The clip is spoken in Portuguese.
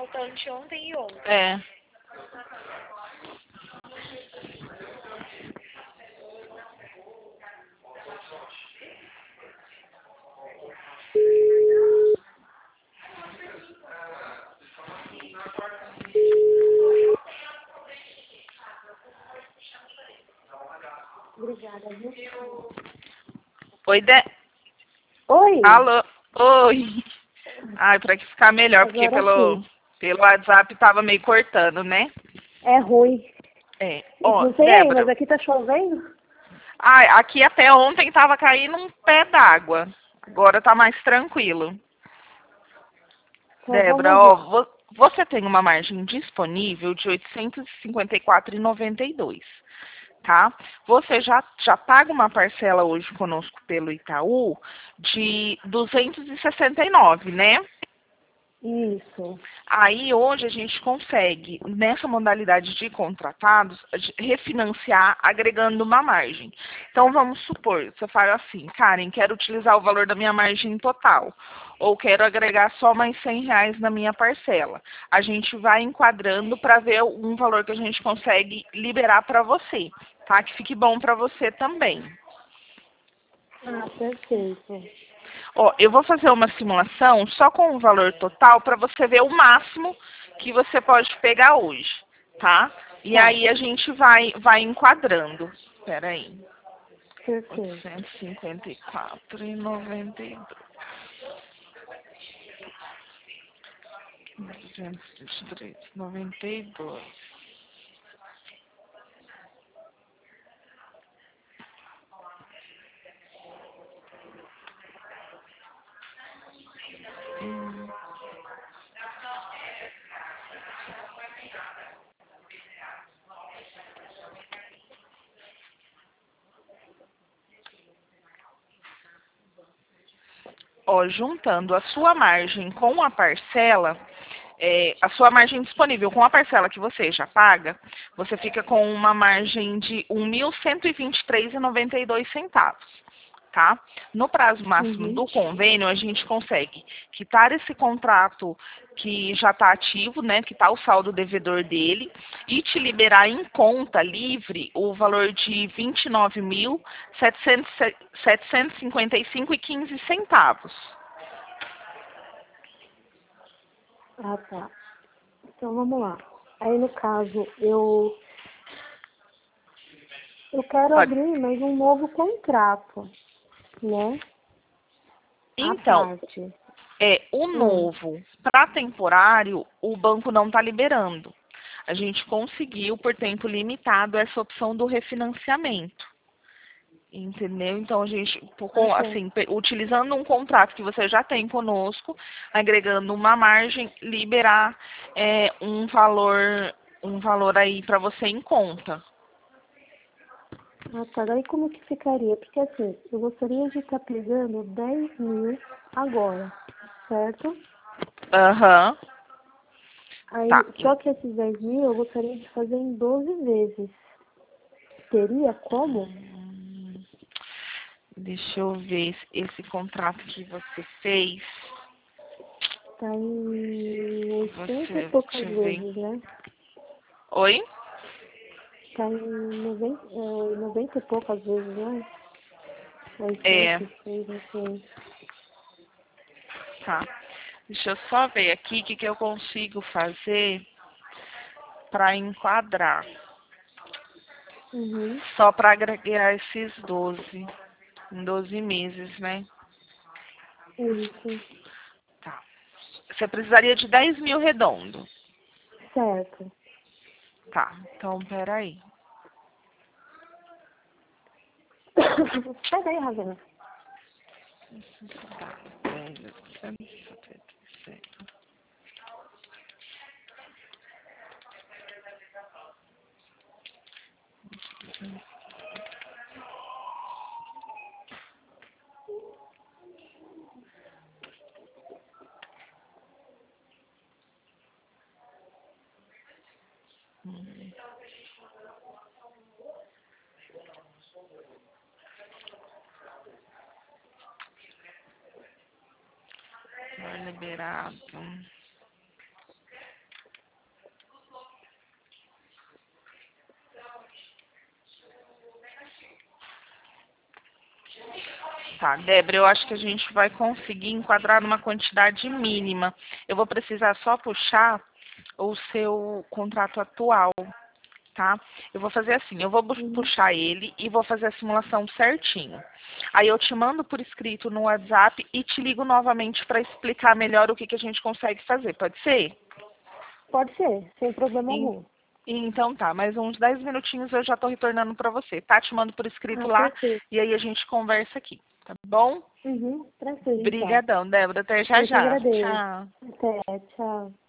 faltante ontem e ontem. É. Obrigada, viu? Oi, Oi, Alô? Oi. Ai, pra que ficar melhor, porque agora pelo, sim. pelo WhatsApp tava meio cortando, né? É ruim. É. Ó, Não sei aí, mas Débora. aqui tá chovendo. Ai, aqui até ontem tava caindo um pé d'água. Agora tá mais tranquilo. Então Débora, vamos ó, lá. você tem uma margem disponível de 854,92, tá? Você já paga uma parcela hoje conosco pelo Itaú de 269, né? Isso. Aí hoje a gente consegue, nessa modalidade de contratados, refinanciar agregando uma margem. Então vamos supor, você fala assim, Karen, quero utilizar o valor da minha margem total, ou quero agregar só mais R$ 100 na minha parcela. A gente vai enquadrando para ver um valor que a gente consegue liberar para você, tá? Que fique bom para você também. Ah, perfeito. Ó, eu vou fazer uma simulação só com o valor total para você ver o máximo que você pode pegar hoje, tá? E Tá, aí a gente vai enquadrando. Espera aí. perfeito. 854,92. 223,92. Ó, juntando a sua margem com a parcela, a sua margem disponível com a parcela que você já paga, você fica com uma margem de R$ 1.123,92, tá? No prazo máximo Uhum. do convênio, a gente consegue quitar esse contrato que já está ativo, né, que está o saldo devedor dele, e te liberar em conta livre o valor de R$ 29.755,15 centavos. Ah, tá. Então vamos lá. Aí no caso, eu quero Pode. abrir mais um novo contrato, né? À Então, parte. o Ah, novo para temporário, o banco não está liberando. A gente conseguiu, por tempo limitado, essa opção do refinanciamento. Entendeu? Então, a gente, tá. assim, utilizando um contrato que você já tem conosco, agregando uma margem, liberar um valor aí para você em conta. Ah, tá. Daí como que ficaria? Porque assim, eu gostaria de estar pegando 10 mil agora, certo? Aham, Aí, tá. só que esses 10 mil eu gostaria de fazer em 12 vezes. Teria como? Hum, Deixa eu ver esse contrato que você fez. Tá em 80 e Deixa poucas eu ver. vezes, né? Oi? Tá em 90 e poucas vezes, né? É, 86, não sei. tá. Deixa eu só ver aqui o que eu consigo fazer para enquadrar. Uhum. Só para agregar esses 12 em 12 meses, né? Isso. Tá. Você precisaria de 10 mil redondo. Certo. Tá, então peraí. Pega aí, Ravena. Tá, 10.876. Foi liberado. Tá, Débora, eu acho que a gente vai conseguir enquadrar numa quantidade mínima. Eu vou precisar só puxar o seu contrato atual, tá? Eu vou fazer assim, eu vou puxar ele e vou fazer a simulação certinho. Aí eu te mando por escrito no WhatsApp e te ligo novamente para explicar melhor o que a gente consegue fazer, pode ser? Pode ser, sem problema algum. Então tá, mais uns 10 minutinhos eu já tô retornando para você, tá? Te mando por escrito Ah, lá perfeito. e aí a gente conversa aqui, tá bom? Tranquilo, então. Obrigadão, Débora. Até já Eu que já. agradeço. Tchau. Até, tchau.